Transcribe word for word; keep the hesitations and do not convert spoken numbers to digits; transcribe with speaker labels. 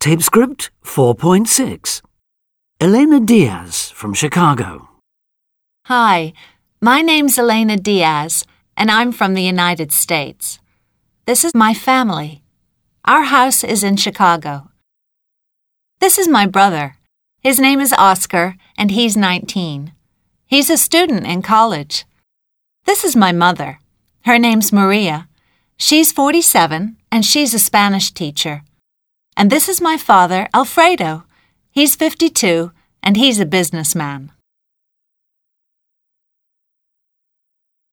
Speaker 1: Tape script four point six. Elena Diaz from Chicago.
Speaker 2: Hi, my name's Elena Diaz, and I'm from the United States. This is my family. Our house is in Chicago. This is my brother. His name is Oscar, and he's nineteen. He's a student in college. This is my mother. Her name's Maria. She's forty-seven, and she's a Spanish teacher. And this is my father, Alfredo. He's fifty-two, and he's a businessman.